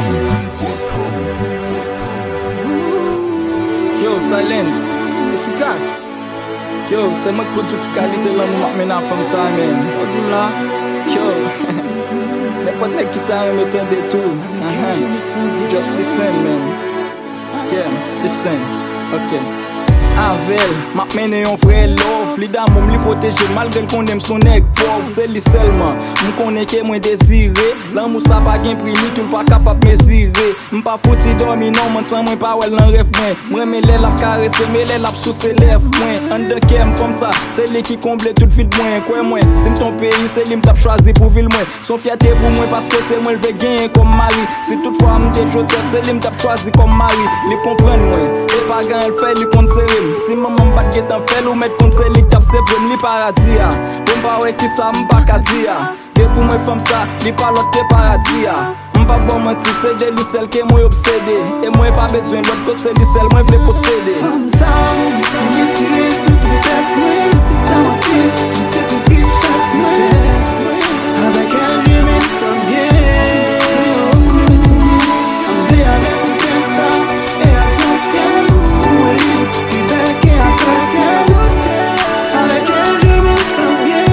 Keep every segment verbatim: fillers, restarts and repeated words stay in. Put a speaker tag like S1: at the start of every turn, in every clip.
S1: Yo, silence, efficace. Yo, c'est moi qui produis qui qualité là, nous maintenant femme ça, man. Dis là. Yo, n'importe quel qui t'a remis ton détour. Just listen, man. Yeah, listen. Ok. Avel, m'a mené un vrai love. Li d'amour m'li protéger malgré qu'on aime son nèg pauvre. C'est lui seulement, m'connais que moi désiré. L'amour ça pas gain prix, ni tout pas capable mesurer. M'pas fouti dormi non, man sans moi pas well dans rêve moi. Moi me lè la caresser, me lè la sous ses lèvres moi. En de kem comme ça, c'est lui qui comble tout vide moi. Quoi moi, c'est ton pays, c'est lui m't'a choisi pour ville moi. Son fierté pour moi parce que c'est moi le veut gagner comme mari. Si toutefois m'te Joseph, c'est lui m't'a choisi comme mari. Les comprendre moi, et pas gain elle fait lui compte serré. Si maman bat get en fait ou mettre contre celle qui tape c'est vrai li paradis a. Bon pas ouais qui ça m'pa ka di a. Et pour moi femme ça, li pas l'autre paradis a. M'pa bon mentir c'est de lui celle qui moi obsédé. Et moi pas besoin l'autre que c'est lui celle moi veut posséder.
S2: Femme ça, m'y tirer toute tristesse moi. Ça aussi, c'est toute richesse moi. Avec elle je me sens bien. I'm bien avec ce que ça et à conscience. Avec elle je me sens bien.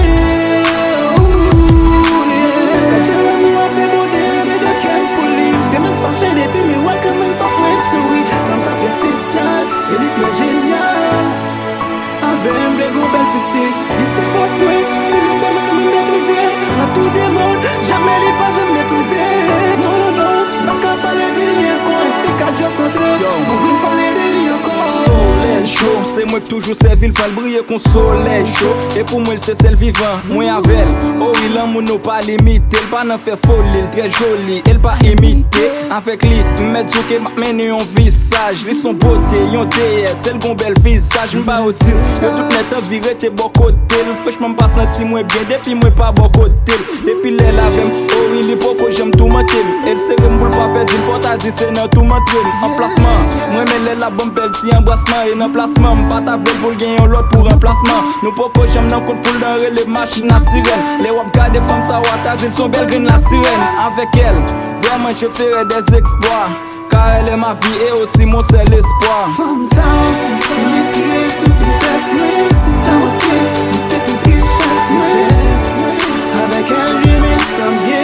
S2: Quand j'ai l'amour après bonheur et de qu'elle poli. T'es même fâché depuis mais ouais comme une fois pour sourire. Comme ça t'es spécial, elle est très géniale. Avec un blégon belle fatigue. Il se force moi, c'est le bon homme maîtrisé. Dans tout le monde, jamais les pas jamais posé. Non non non, n'a qu'à parler de lui encore. Il fait qu'à Dieu centré. On veut parler de lui encore.
S1: Chaud, c'est moi qui toujours servi le fait briller qu'on soleil chaud. Et pour moi c'est celle vivant, moi avec. Oh il l'amour nous pas limité, elle pas n'en fait folie, elle très jolie, elle pas imité. Avec lui, mettre du que mène un visage, lui son beauté, yon D S, elle gon bel visage, m'ba autiste. Yo tout net en viré t'es bon côté, franchement pas senti moins bien depuis moi pas bon côté. Depuis elle avec, oh il est pourquoi j'aime tout mentir. Elle serre m'boule pas perdre, une fois t'as dit c'est non tout mentir. En placement, moi mais la bombe belle petit embrassement et en placement, m'pas ta veille pour gagner l'autre pour remplacement. Nous pourquoi j'aime dans coup pour dans les machines à sirène. Les wap gars des femmes ça wata ils sont belles green la sirène. Avec elle, vraiment je ferai des exploits. Car elle est ma vie et aussi mon seul espoir.
S2: Femme ça, m'y tirer toute tristesse moi. Ça aussi, c'est toute richesse moi. Avec elle je me sens bien.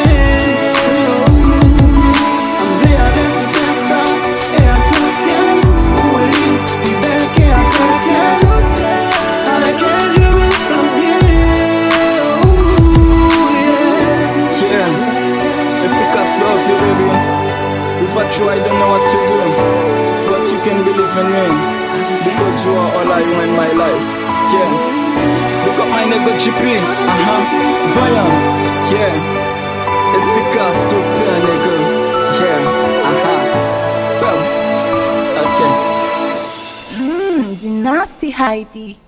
S1: Love you baby. If I try, I don't know what to do, but you can believe in me because you are all I want in my life. Yeah. Look up my nigga G P. Uh huh. Voyons. Yeah. Efficace tout le temps, nigga. Yeah. Uh huh. Well. Okay.
S3: Mmm, the nasty Heidi.